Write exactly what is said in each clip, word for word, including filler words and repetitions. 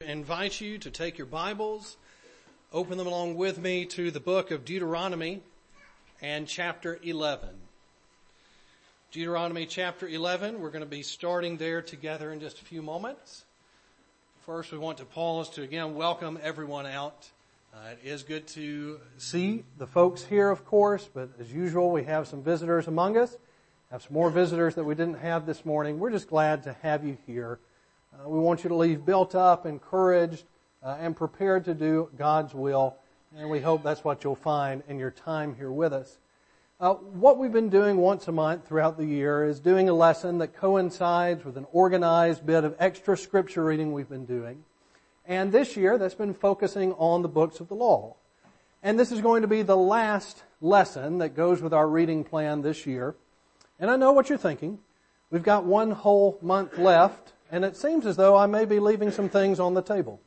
invite you to take your Bibles, open them along with me to the book of Deuteronomy and chapter eleven. Deuteronomy chapter eleven, we're going to be starting there together in just a few moments. First, we want to pause to again welcome everyone out. Uh, it is good to see the folks here, of course, but as usual, we have some visitors among us. Have some more visitors that we didn't have this morning. We're just glad to have you here. Uh, we want you to leave built up, encouraged, uh, and prepared to do God's will. And we hope that's what you'll find in your time here with us. Uh, what we've been doing once a month throughout the year is doing a lesson that coincides with an organized bit of extra scripture reading we've been doing. And this year, that's been focusing on the books of the law. And this is going to be the last lesson that goes with our reading plan this year. And I know what you're thinking. We've got one whole month left, and it seems as though I may be leaving some things on the table.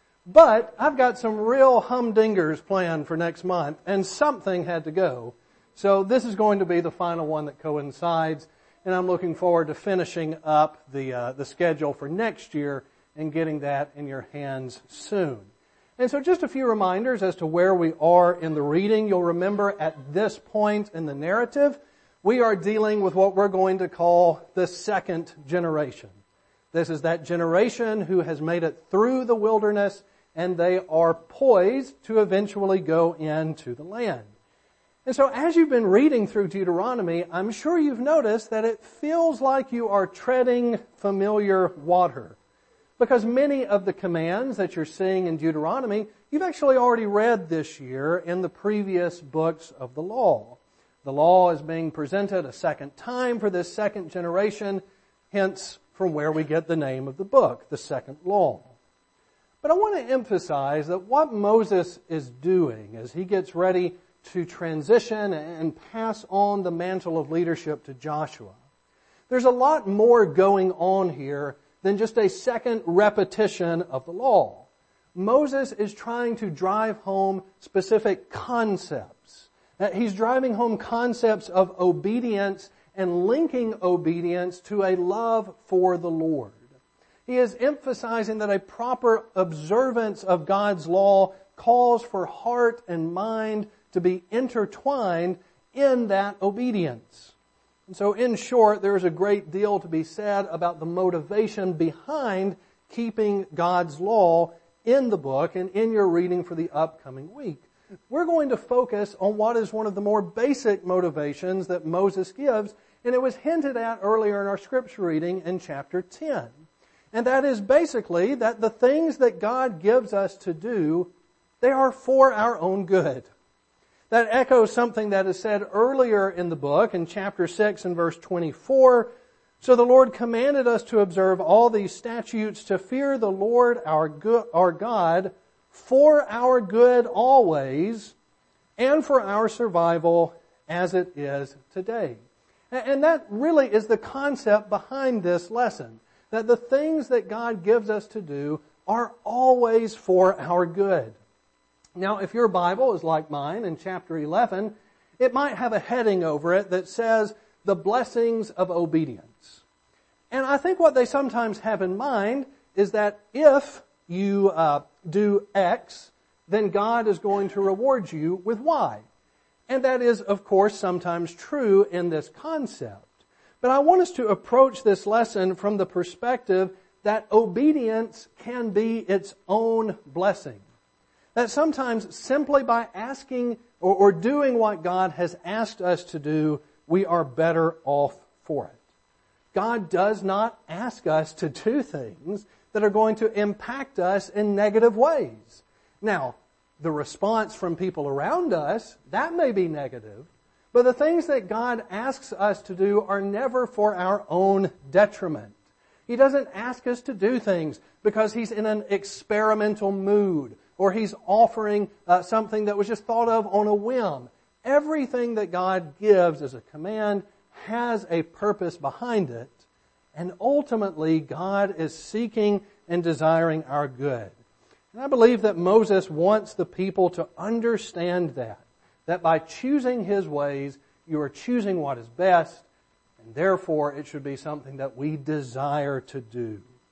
But I've got some real humdingers planned for next month, and something had to go. So this is going to be the final one that coincides, and I'm looking forward to finishing up the uh, the schedule for next year and getting that in your hands soon. And so just a few reminders as to where we are in the reading. You'll remember at this point in the narrative, we are dealing with what we're going to call the second generation. This is that generation who has made it through the wilderness, and they are poised to eventually go into the land. And so as you've been reading through Deuteronomy, I'm sure you've noticed that it feels like you are treading familiar water. Because many of the commands that you're seeing in Deuteronomy, you've actually already read this year in the previous books of the law. The law is being presented a second time for this second generation, hence from where we get the name of the book, the second law. But I want to emphasize that what Moses is doing as he gets ready to transition and pass on the mantle of leadership to Joshua, there's a lot more going on here than just a second repetition of the law. Moses is trying to drive home specific concepts. He's driving home concepts of obedience and linking obedience to a love for the Lord. He is emphasizing that a proper observance of God's law calls for heart and mind to be intertwined in that obedience. And so in short, there is a great deal to be said about the motivation behind keeping God's law in the book and in your reading for the upcoming week. We're going to focus on what is one of the more basic motivations that Moses gives, and it was hinted at earlier in our scripture reading in chapter ten. And that is basically that the things that God gives us to do, they are for our own good. That echoes something that is said earlier in the book in chapter six and verse twenty-four. So the Lord commanded us to observe all these statutes, to fear the Lord our good, our God, for our good always, and for our survival as it is today. And that really is the concept behind this lesson, that the things that God gives us to do are always for our good. Now, if your Bible is like mine in chapter eleven, it might have a heading over it that says, the blessings of obedience. And I think what they sometimes have in mind is that if you uh, do X, then God is going to reward you with Y. And that is, of course, sometimes true in this concept. But I want us to approach this lesson from the perspective that obedience can be its own blessing. That sometimes simply by asking or, or doing what God has asked us to do, we are better off for it. God does not ask us to do things that are going to impact us in negative ways. Now, the response from people around us, that may be negative, but the things that God asks us to do are never for our own detriment. He doesn't ask us to do things because He's in an experimental mood or He's offering uh, something that was just thought of on a whim. Everything that God gives as a command has a purpose behind it, and ultimately God is seeking and desiring our good. And I believe that Moses wants the people to understand that, that by choosing his ways, you are choosing what is best, and therefore it should be something that we desire to do.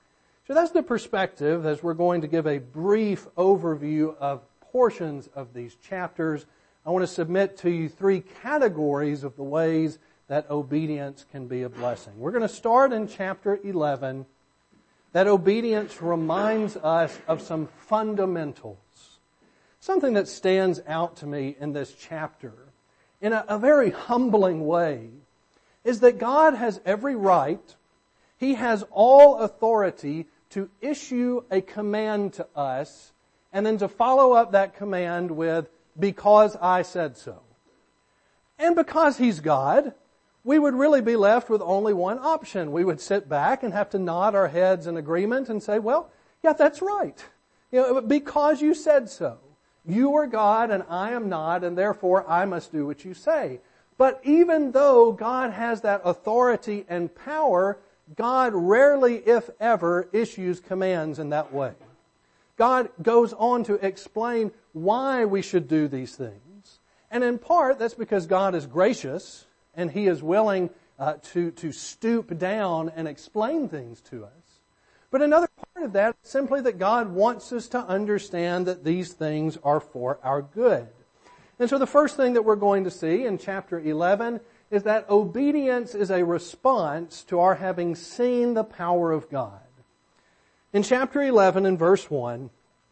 So that's the perspective as we're going to give a brief overview of portions of these chapters. I want to submit to you three categories of the ways that obedience can be a blessing. We're going to start in chapter eleven. That obedience reminds us of some fundamentals. Something that stands out to me in this chapter, in a, a very humbling way, is that God has every right, He has all authority to issue a command to us, and then to follow up that command with, because I said so. And because He's God, we would really be left with only one option. We would sit back and have to nod our heads in agreement and say, well, yeah, that's right. You know, because you said so. You are God and I am not, and therefore I must do what you say. But even though God has that authority and power, God rarely, if ever, issues commands in that way. God goes on to explain why we should do these things. And in part, that's because God is gracious and He is willing uh, to, to stoop down and explain things to us. But another part of that is simply that God wants us to understand that these things are for our good. And so the first thing that we're going to see in chapter eleven is that obedience is a response to our having seen the power of God. In chapter eleven and verse one,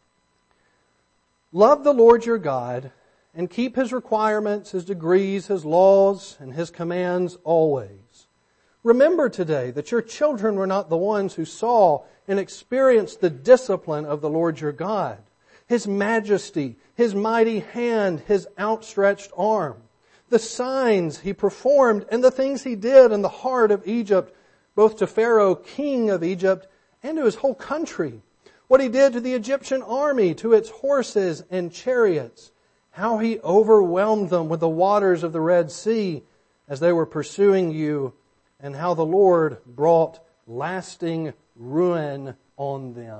love the Lord your God and keep His requirements, His decrees, His laws, and His commands always. Remember today that your children were not the ones who saw and experienced the discipline of the Lord your God, His majesty, His mighty hand, His outstretched arm, the signs He performed and the things He did in the heart of Egypt, both to Pharaoh, king of Egypt, and to his whole country. What He did to the Egyptian army, to its horses and chariots, how He overwhelmed them with the waters of the Red Sea as they were pursuing you, and how the Lord brought lasting ruin on them.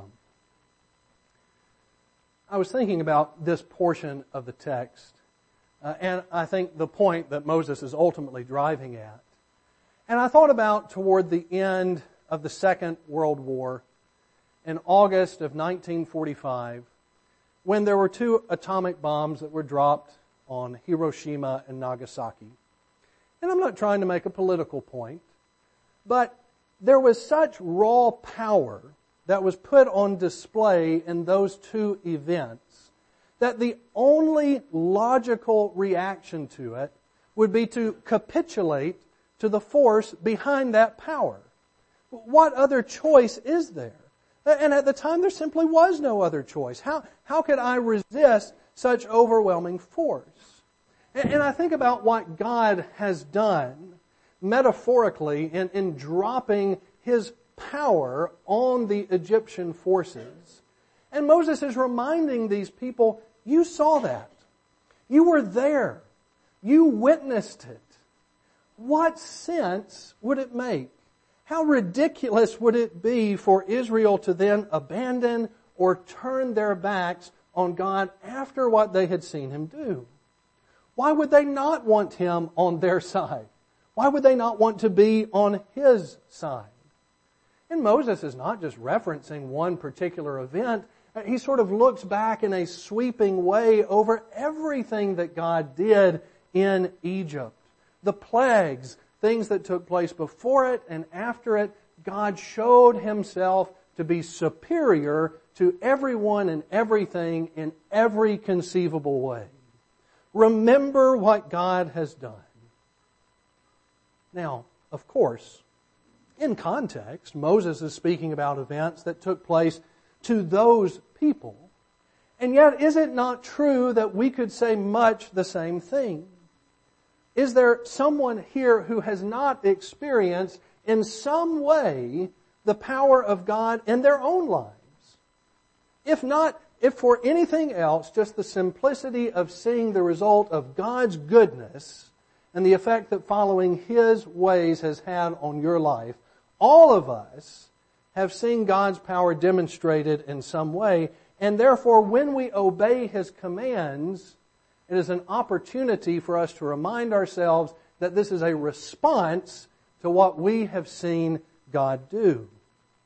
I was thinking about this portion of the text, uh, and I think the point that Moses is ultimately driving at. And I thought about toward the end of the Second World War, in August of nineteen forty-five, when there were two atomic bombs that were dropped on Hiroshima and Nagasaki. And I'm not trying to make a political point, but there was such raw power that was put on display in those two events that the only logical reaction to it would be to capitulate to the force behind that power. What other choice is there? And at the time there simply was no other choice. How, how could I resist such overwhelming force? And, and I think about what God has done metaphorically in, in dropping His power on the Egyptian forces. And Moses is reminding these people, you saw that. You were there. You witnessed it. What sense would it make? How ridiculous would it be for Israel to then abandon or turn their backs on God after what they had seen Him do? Why would they not want Him on their side? Why would they not want to be on His side? And Moses is not just referencing one particular event. He sort of looks back in a sweeping way over everything that God did in Egypt. The plagues, things that took place before it and after it, God showed Himself to be superior to everyone and everything in every conceivable way. Remember what God has done. Now, of course, in context, Moses is speaking about events that took place to those people. And yet, is it not true that we could say much the same thing? Is there someone here who has not experienced in some way the power of God in their own lives? If not, if for anything else, just the simplicity of seeing the result of God's goodness and the effect that following His ways has had on your life, all of us have seen God's power demonstrated in some way, and therefore when we obey His commands, it is an opportunity for us to remind ourselves that this is a response to what we have seen God do.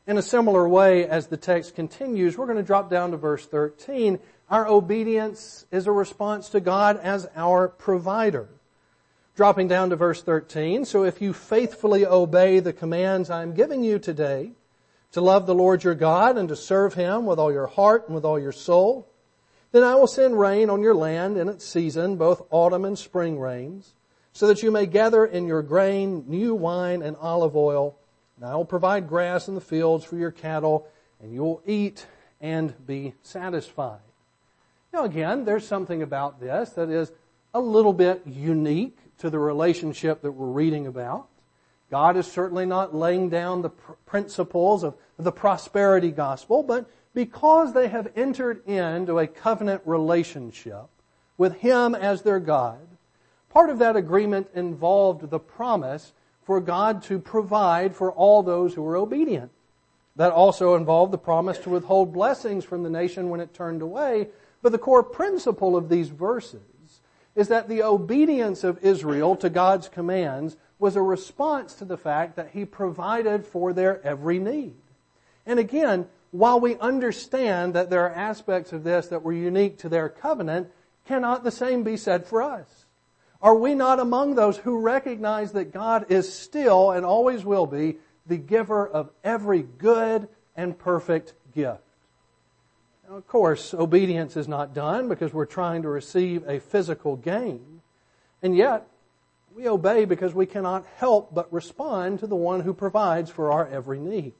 In a similar way, as the text continues, we're going to drop down to verse thirteen. Our obedience is a response to God as our provider. Dropping down to verse thirteen, so if you faithfully obey the commands I'm giving you today, to love the Lord your God and to serve Him with all your heart and with all your soul, then I will send rain on your land in its season, both autumn and spring rains, so that you may gather in your grain, new wine, and olive oil. And I will provide grass in the fields for your cattle, and you will eat and be satisfied. Now again, there's something about this that is a little bit unique to the relationship that we're reading about. God is certainly not laying down the pr- principles of the prosperity gospel, but because they have entered into a covenant relationship with Him as their God, part of that agreement involved the promise for God to provide for all those who were obedient. That also involved the promise to withhold blessings from the nation when it turned away. But the core principle of these verses is that the obedience of Israel to God's commands was a response to the fact that He provided for their every need. And again, while we understand that there are aspects of this that were unique to their covenant, cannot the same be said for us? Are we not among those who recognize that God is still and always will be the giver of every good and perfect gift? Now, of course, obedience is not done because we're trying to receive a physical gain. And yet, we obey because we cannot help but respond to the one who provides for our every need.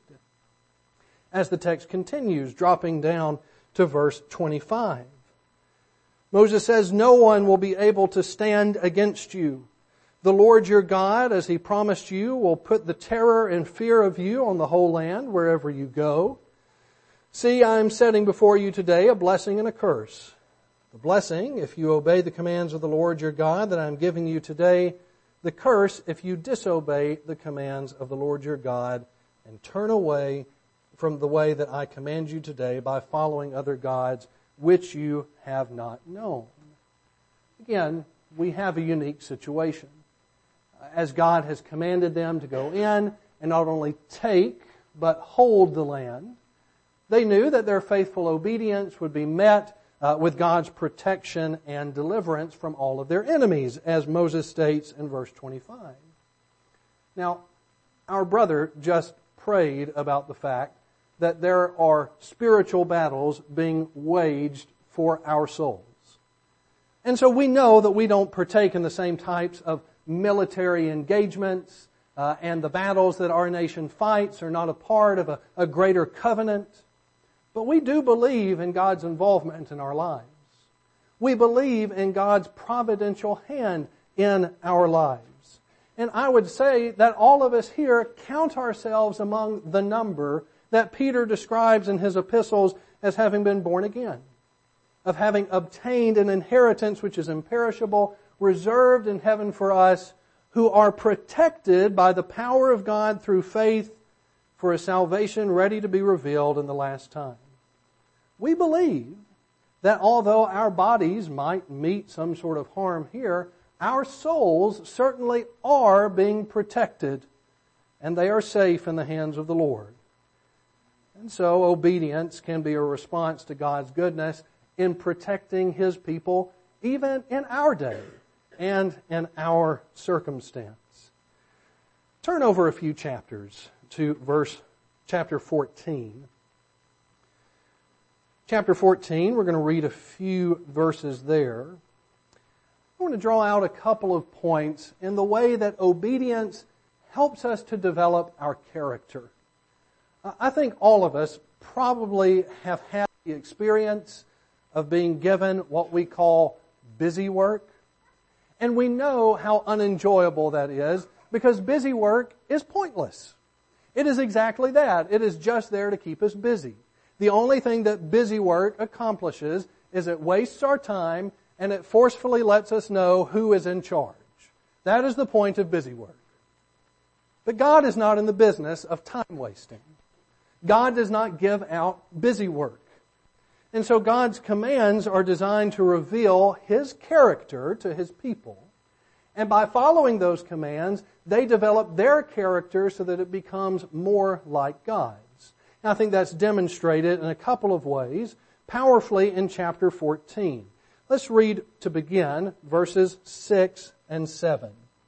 As the text continues, dropping down to verse twenty-five. Moses says, no one will be able to stand against you. The Lord your God, as He promised you, will put the terror and fear of you on the whole land wherever you go. See, I am setting before you today a blessing and a curse. The blessing, if you obey the commands of the Lord your God that I am giving you today. The curse, if you disobey the commands of the Lord your God and turn away from the way that I command you today by following other gods which you have not known. Again, we have a unique situation. As God has commanded them to go in and not only take, but hold the land, they knew that their faithful obedience would be met uh, with God's protection and deliverance from all of their enemies, as Moses states in verse twenty-five. Now, our brother just prayed about the fact that there are spiritual battles being waged for our souls. And so we know that we don't partake in the same types of military engagements, uh, and the battles that our nation fights are not a part of a, a greater covenant. But we do believe in God's involvement in our lives. We believe in God's providential hand in our lives. And I would say that all of us here count ourselves among the number that Peter describes in his epistles as having been born again, of having obtained an inheritance which is imperishable, reserved in heaven for us, who are protected by the power of God through faith for a salvation ready to be revealed in the last time. We believe that although our bodies might meet some sort of harm here, our souls certainly are being protected, and they are safe in the hands of the Lord. And so obedience can be a response to God's goodness in protecting His people, even in our day and in our circumstance. Turn over a few chapters to verse chapter fourteen. Chapter fourteen, we're going to read a few verses there. I want to draw out a couple of points in the way that obedience helps us to develop our character. I think all of us probably have had the experience of being given what we call busy work. And we know how unenjoyable that is because busy work is pointless. It is exactly that. It is just there to keep us busy. The only thing that busy work accomplishes is it wastes our time and it forcefully lets us know who is in charge. That is the point of busy work. But God is not in the business of time wasting. God does not give out busy work. And so God's commands are designed to reveal His character to His people. And by following those commands, they develop their character so that it becomes more like God's. And I think that's demonstrated in a couple of ways, powerfully in chapter fourteen. Let's read to begin verses six and seven.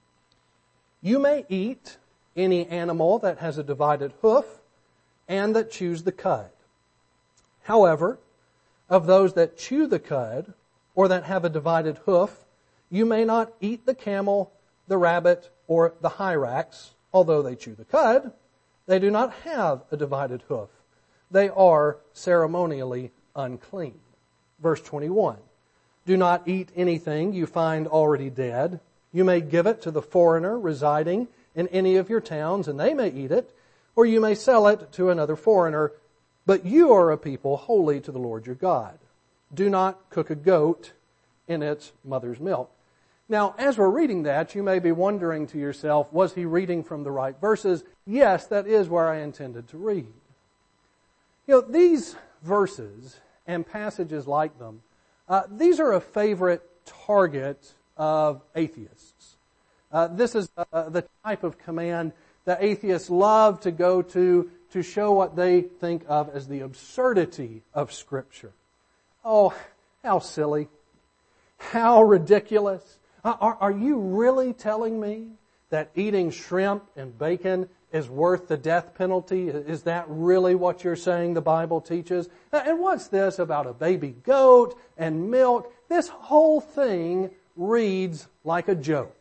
You may eat any animal that has a divided hoof and that chews the cud. However, of those that chew the cud or that have a divided hoof, you may not eat the camel, the rabbit, or the hyrax, although they chew the cud. They do not have a divided hoof. They are ceremonially unclean. Verse twenty-one. Do not eat anything you find already dead. You may give it to the foreigner residing in any of your towns, and they may eat it, or you may sell it to another foreigner. But you are a people holy to the Lord your God. Do not cook a goat in its mother's milk. Now, as we're reading that, you may be wondering to yourself, was he reading from the right verses? Yes, that is where I intended to read. You know, these verses and passages like them, uh, these are a favorite target of atheists. Uh, this is uh, the type of command that atheists love to go to to show what they think of as the absurdity of Scripture. Oh, how silly. How ridiculous. Are, are you really telling me that eating shrimp and bacon is worth the death penalty? Is that really what you're saying the Bible teaches? And what's this about a baby goat and milk? This whole thing reads like a joke.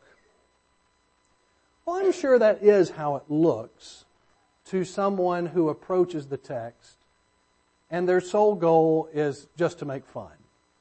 Well, I'm sure that is how it looks to someone who approaches the text and their sole goal is just to make fun.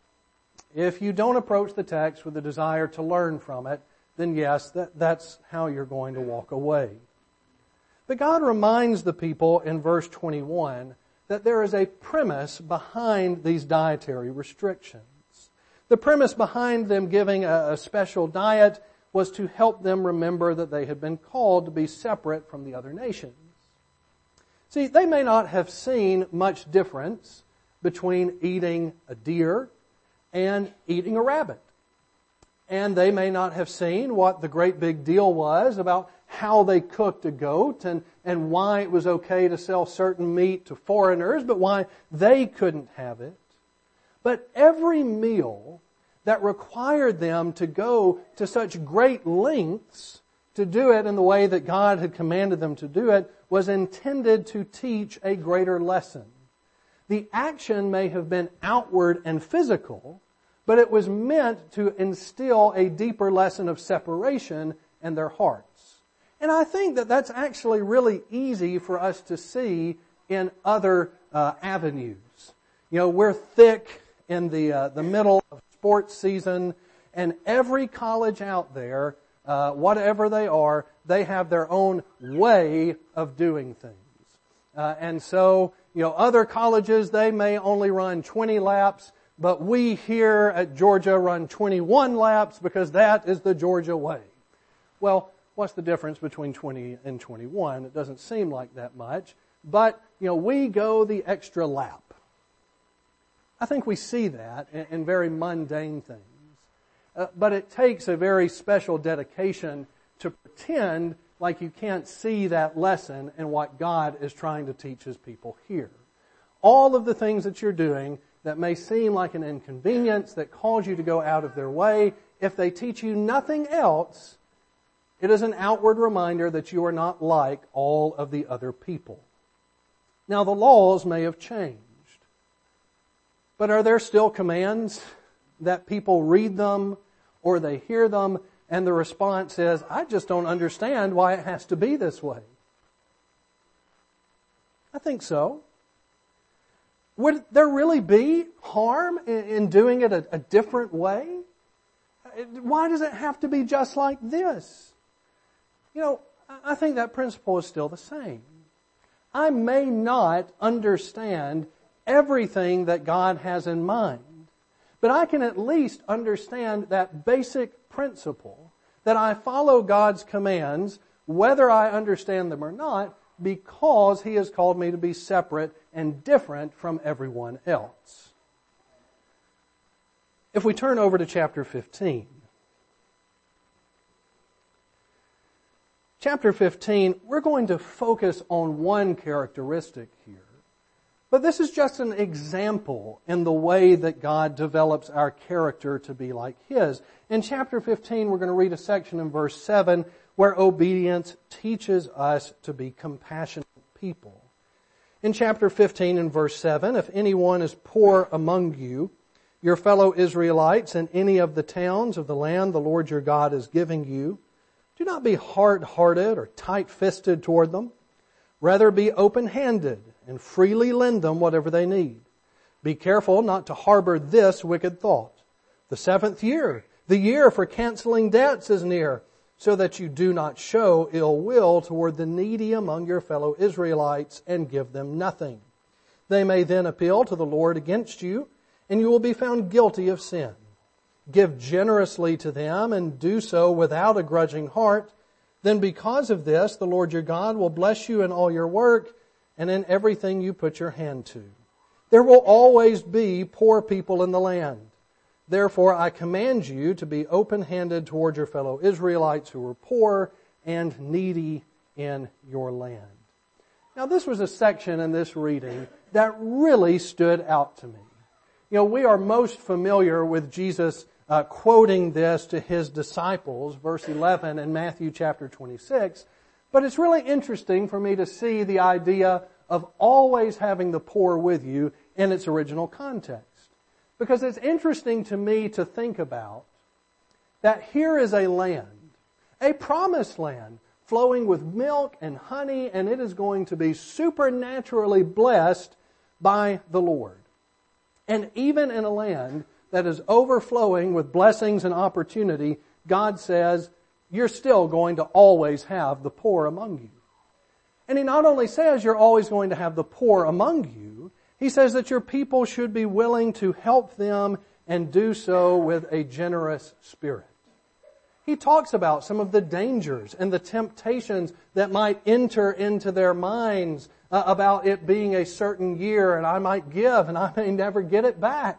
If you don't approach the text with a desire to learn from it, then yes, that, that's how you're going to walk away. But God reminds the people in verse twenty-one that there is a premise behind these dietary restrictions. The premise behind them giving a, a special diet was to help them remember that they had been called to be separate from the other nations. See, they may not have seen much difference between eating a deer and eating a rabbit. And they may not have seen what the great big deal was about how they cooked a goat and, and why it was okay to sell certain meat to foreigners, but why they couldn't have it. But every meal that required them to go to such great lengths to do it in the way that God had commanded them to do it was intended to teach a greater lesson. The action may have been outward and physical, but it was meant to instill a deeper lesson of separation in their hearts. And I think that that's actually really easy for us to see in other uh, avenues. You know, we're thick in the uh, the middle of sports season, and every college out there, uh, whatever they are, they have their own way of doing things. Uh, and so, you know, other colleges, they may only run twenty laps, but we here at Georgia run twenty-one laps because that is the Georgia way. Well, what's the difference between twenty and twenty-one? It doesn't seem like that much, but, you know, we go the extra lap. I think we see that in, in very mundane things. Uh, but it takes a very special dedication to pretend like you can't see that lesson in what God is trying to teach His people here. All of the things that you're doing that may seem like an inconvenience, that cause you to go out of their way, if they teach you nothing else, it is an outward reminder that you are not like all of the other people. Now, the laws may have changed, but are there still commands that people read them or they hear them and the response is, I just don't understand why it has to be this way? I think so. Would there really be harm in, in doing it a, a different way? Why does it have to be just like this? You know, I think that principle is still the same. I may not understand everything that God has in mind, but I can at least understand that basic principle that I follow God's commands, whether I understand them or not, because He has called me to be separate and different from everyone else. If we turn over to chapter fifteen. Chapter fifteen, we're going to focus on one characteristic here. But this is just an example in the way that God develops our character to be like His. In chapter fifteen, we're going to read a section in verse seven where obedience teaches us to be compassionate people. In chapter fifteen and verse seven, if anyone is poor among you, your fellow Israelites, in any of the towns of the land the Lord your God is giving you, do not be hard-hearted or tight-fisted toward them. Rather be open-handed and freely lend them whatever they need. Be careful not to harbor this wicked thought. The seventh year, the year for canceling debts, is near, so that you do not show ill will toward the needy among your fellow Israelites and give them nothing. They may then appeal to the Lord against you, and you will be found guilty of sin. Give generously to them and do so without a grudging heart. Then because of this, the Lord your God will bless you in all your work and in everything you put your hand to. There will always be poor people in the land. Therefore, I command you to be open-handed toward your fellow Israelites who are poor and needy in your land. Now, this was a section in this reading that really stood out to me. You know, we are most familiar with Jesus uh, quoting this to His disciples, verse eleven in Matthew chapter twenty-six. But it's really interesting for me to see the idea of always having the poor with you in its original context. Because it's interesting to me to think about that here is a land, a promised land, flowing with milk and honey, and it is going to be supernaturally blessed by the Lord. And even in a land that is overflowing with blessings and opportunity, God says, you're still going to always have the poor among you. And He not only says you're always going to have the poor among you, He says that your people should be willing to help them and do so with a generous spirit. He talks about some of the dangers and the temptations that might enter into their minds uh, about it being a certain year and I might give and I may never get it back.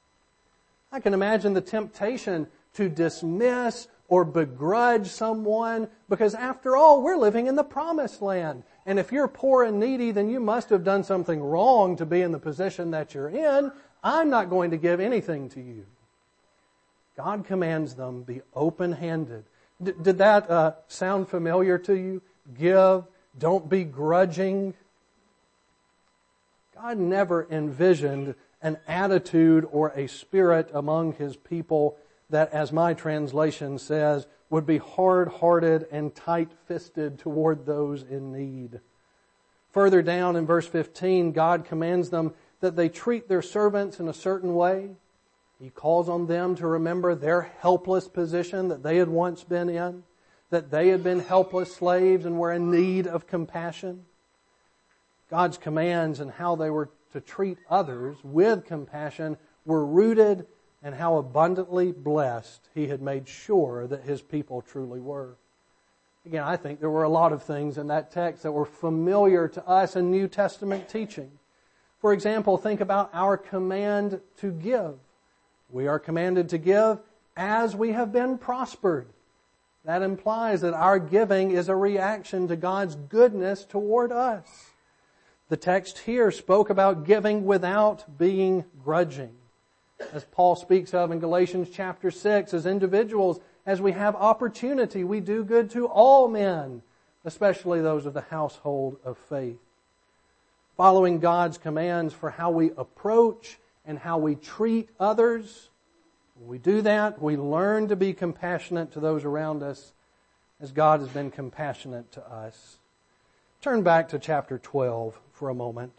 I can imagine the temptation to dismiss or begrudge someone because after all, we're living in the promised land. And if you're poor and needy, then you must have done something wrong to be in the position that you're in. I'm not going to give anything to you. God commands them, be open-handed. D- did that uh, sound familiar to you? Give, don't be grudging. God never envisioned an attitude or a spirit among His people that, as my translation says, would be hard-hearted and tight-fisted toward those in need. Further down in verse fifteen, God commands them that they treat their servants in a certain way. He calls on them to remember their helpless position that they had once been in, that they had been helpless slaves and were in need of compassion. God's commands and how they were to treat others with compassion were rooted in how abundantly blessed He had made sure that His people truly were. Again, I think there were a lot of things in that text that were familiar to us in New Testament teaching. For example, think about our command to give. We are commanded to give as we have been prospered. That implies that our giving is a reaction to God's goodness toward us. The text here spoke about giving without being grudging. As Paul speaks of in Galatians chapter six, as individuals, as we have opportunity, we do good to all men, especially those of the household of faith. Following God's commands for how we approach and how we treat others, when we do that, we learn to be compassionate to those around us as God has been compassionate to us. Turn back to chapter twelve for a moment.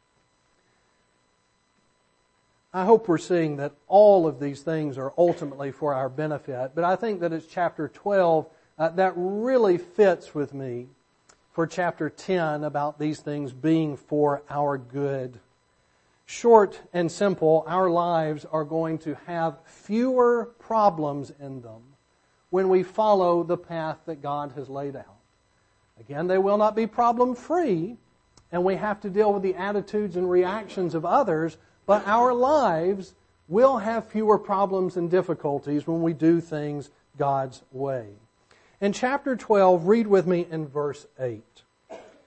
I hope we're seeing that all of these things are ultimately for our benefit, but I think that it's chapter twelve uh, that really fits with me for chapter ten about these things being for our good. Short and simple, our lives are going to have fewer problems in them when we follow the path that God has laid out. Again, they will not be problem-free, and we have to deal with the attitudes and reactions of others, but our lives will have fewer problems and difficulties when we do things God's way. In chapter twelve, read with me in verse eight.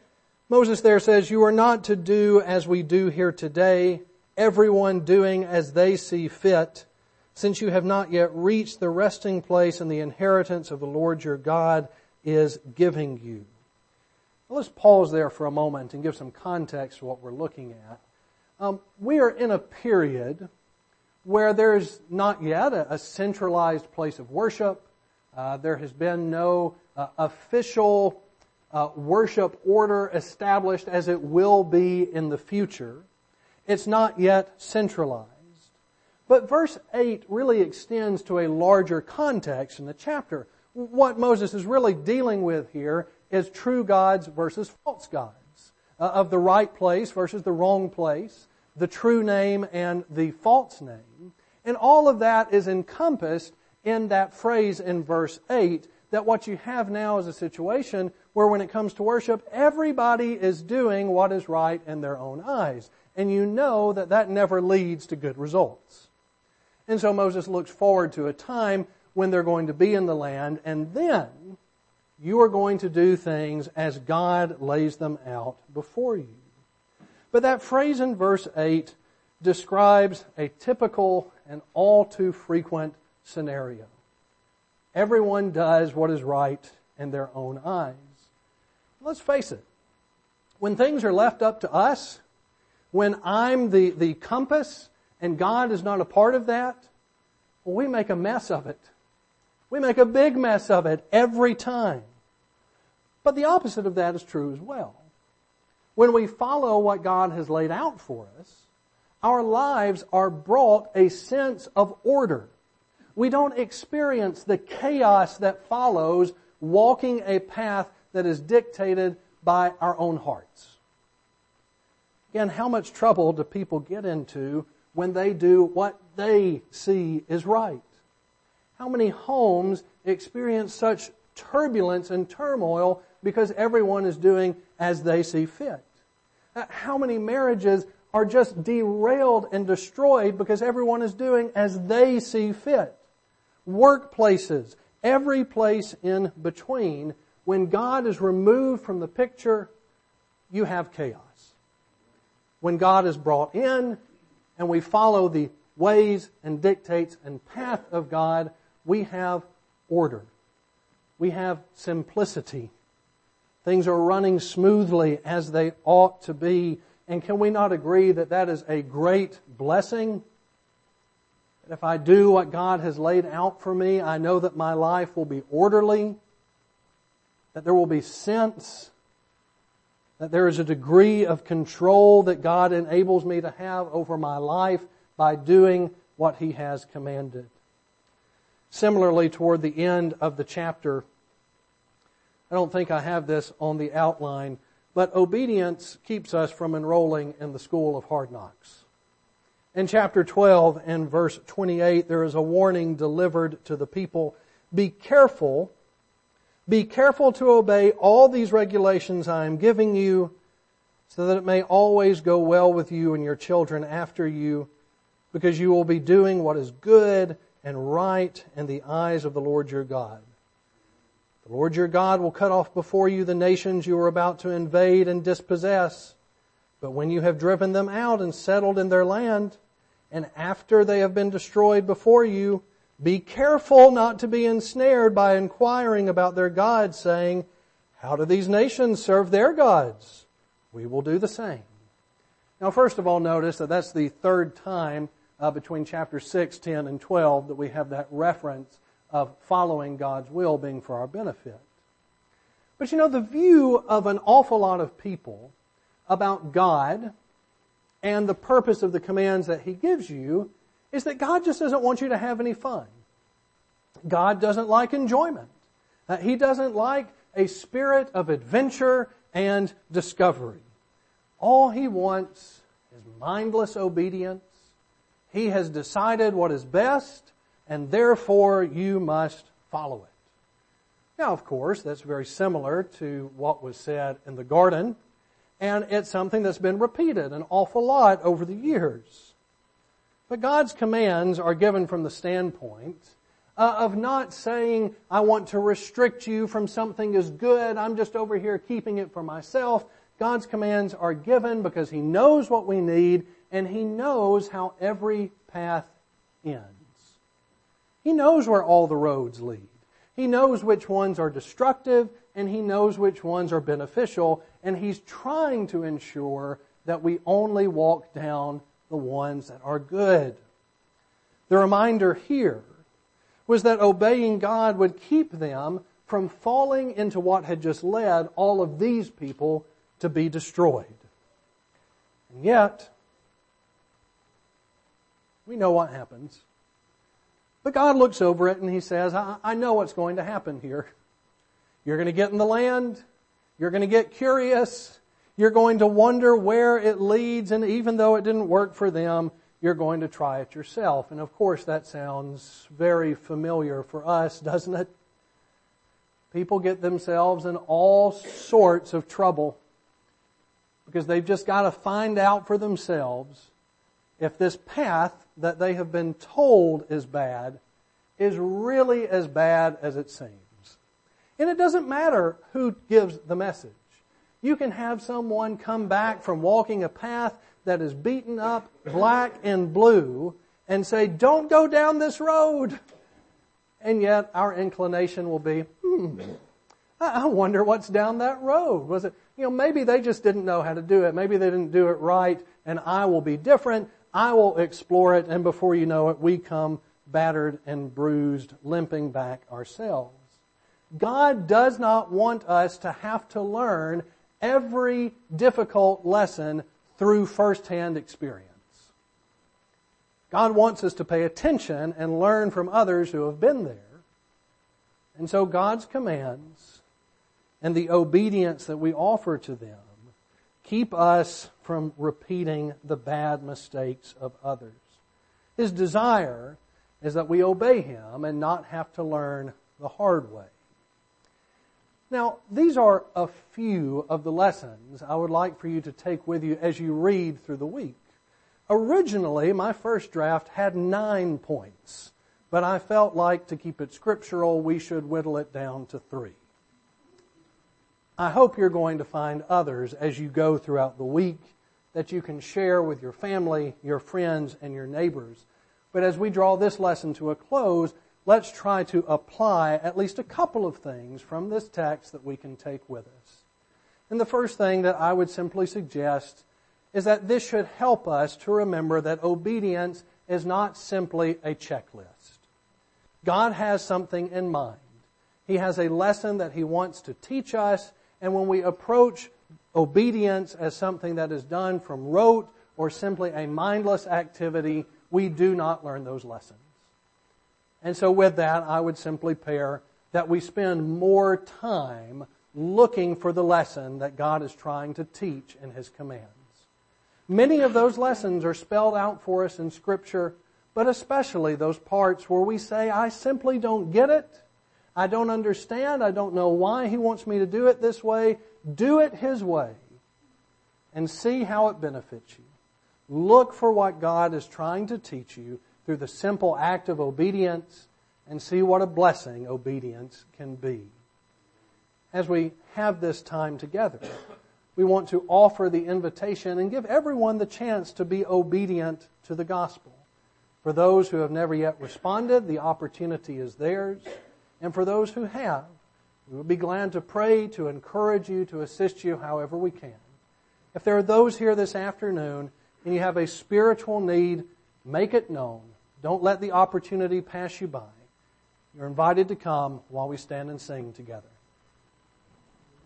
Moses there says, you are not to do as we do here today, everyone doing as they see fit, since you have not yet reached the resting place and the inheritance of the Lord your God is giving you. Well, let's pause there for a moment and give some context to what we're looking at. Um, we are in a period where there's not yet a, a centralized place of worship. Uh, there has been no uh, official uh, worship order established as it will be in the future. It's not yet centralized. But verse eight really extends to a larger context in the chapter. What Moses is really dealing with here is true gods versus false gods, uh, of the right place versus the wrong place, the true name and the false name. And all of that is encompassed in that phrase in verse eight, that what you have now is a situation where when it comes to worship, everybody is doing what is right in their own eyes. And you know that that never leads to good results. And so Moses looks forward to a time when they're going to be in the land, and then you are going to do things as God lays them out before you. But that phrase in verse eight describes a typical and all too frequent scenario. Everyone does what is right in their own eyes. Let's face it. When things are left up to us, when I'm the, the compass and God is not a part of that, well, we make a mess of it. We make a big mess of it every time. But the opposite of that is true as well. When we follow what God has laid out for us, our lives are brought a sense of order. We don't experience the chaos that follows walking a path that is dictated by our own hearts. Again, how much trouble do people get into when they do what they see is right? How many homes experience such turbulence and turmoil because everyone is doing as they see fit? How many marriages are just derailed and destroyed because everyone is doing as they see fit? Workplaces, every place in between. When God is removed from the picture, you have chaos. When God is brought in and we follow the ways and dictates and path of God, we have order. We have simplicity. Things are running smoothly as they ought to be. And can we not agree that that is a great blessing? That if I do what God has laid out for me, I know that my life will be orderly, that there will be sense, that there is a degree of control that God enables me to have over my life by doing what He has commanded. Similarly, toward the end of the chapter, I don't think I have this on the outline, but obedience keeps us from enrolling in the school of hard knocks. In chapter twelve and verse twenty-eight, there is a warning delivered to the people. Be careful, be careful to obey all these regulations I am giving you, so that it may always go well with you and your children after you, because you will be doing what is good and right in the eyes of the Lord your God. The Lord your God will cut off before you the nations you are about to invade and dispossess. But when you have driven them out and settled in their land, and after they have been destroyed before you, be careful not to be ensnared by inquiring about their gods, saying, how do these nations serve their gods? We will do the same. Now, first of all, notice that that's the third time uh, between chapter six, ten, and twelve that we have that reference of following God's will being for our benefit. But you know, the view of an awful lot of people about God and the purpose of the commands that He gives you is that God just doesn't want you to have any fun. God doesn't like enjoyment. Uh, he doesn't like a spirit of adventure and discovery. All He wants is mindless obedience. He has decided what is best, and therefore you must follow it. Now, of course, that's very similar to what was said in the garden, and it's something that's been repeated an awful lot over the years. But God's commands are given from the standpoint uh, of not saying, I want to restrict you from something as good, I'm just over here keeping it for myself. God's commands are given because He knows what we need, and He knows how every path ends. He knows where all the roads lead. He knows which ones are destructive, and He knows which ones are beneficial, and He's trying to ensure that we only walk down the ones that are good. The reminder here was that obeying God would keep them from falling into what had just led all of these people to be destroyed. And yet, we know what happens. But God looks over it and He says, I, I know what's going to happen here. You're going to get in the land. You're going to get curious. You're going to wonder where it leads. And even though it didn't work for them, you're going to try it yourself. And of course, that sounds very familiar for us, doesn't it? People get themselves in all sorts of trouble because they've just got to find out for themselves if this path that they have been told is bad is really as bad as it seems. And it doesn't matter who gives the message. You can have someone come back from walking a path that is beaten up, black and blue, and say, don't go down this road. And yet our inclination will be, hmm, I wonder what's down that road. Was it, you know, maybe they just didn't know how to do it. Maybe they didn't do it right, and I will be different. I will explore it, and before you know it, we come battered and bruised, limping back ourselves. God does not want us to have to learn every difficult lesson through firsthand experience. God wants us to pay attention and learn from others who have been there. And so God's commands and the obedience that we offer to them keep us from repeating the bad mistakes of others. His desire is that we obey Him and not have to learn the hard way. Now, these are a few of the lessons I would like for you to take with you as you read through the week. Originally, my first draft had nine points, but I felt like to keep it scriptural, we should whittle it down to three. I hope you're going to find others as you go throughout the week that you can share with your family, your friends, and your neighbors. But as we draw this lesson to a close, let's try to apply at least a couple of things from this text that we can take with us. And the first thing that I would simply suggest is that this should help us to remember that obedience is not simply a checklist. God has something in mind. He has a lesson that He wants to teach us, and when we approach obedience as something that is done from rote or simply a mindless activity, we do not learn those lessons. And so with that, I would simply pair that we spend more time looking for the lesson that God is trying to teach in His commands. Many of those lessons are spelled out for us in Scripture, but especially those parts where we say, I simply don't get it. I don't understand. I don't know why He wants me to do it this way. Do it His way and see how it benefits you. Look for what God is trying to teach you through the simple act of obedience and see what a blessing obedience can be. As we have this time together, we want to offer the invitation and give everyone the chance to be obedient to the gospel. For those who have never yet responded, the opportunity is theirs. And for those who have, we would be glad to pray, to encourage you, to assist you however we can. If there are those here this afternoon and you have a spiritual need, make it known. Don't let the opportunity pass you by. You're invited to come while we stand and sing together.